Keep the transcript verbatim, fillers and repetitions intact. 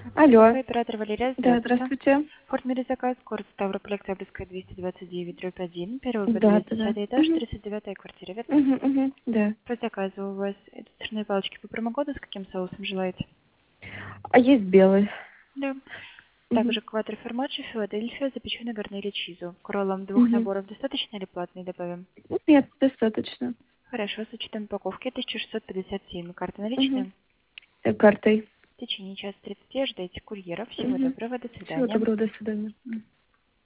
Алло. Оператор Валерия, Да, здравствуйте. здравствуйте. Оформили заказ, город Ставрополь, Октябрьская, двести двадцать девять, дробь один, первый Да, подъезд, да, да. десятый этаж, Угу. тридцать девятая квартира, верно? Угу, угу, да. По заказу у вас это сырные палочки по промокоду, с каким соусом желаете? А есть белый. Да. Угу. Также кватро формаджи, Филадельфия, запеченный гарнир и чизу. К роллам двух Угу. наборов достаточно или платный добавим? Нет, достаточно. Хорошо, с учетом упаковки тысяча шестьсот пятьдесят семь. Карта Угу. наличная? Картой. В течение часа тридцати ждайте курьера. Всего Угу. доброго, до Всего свидания. доброго, до свидания.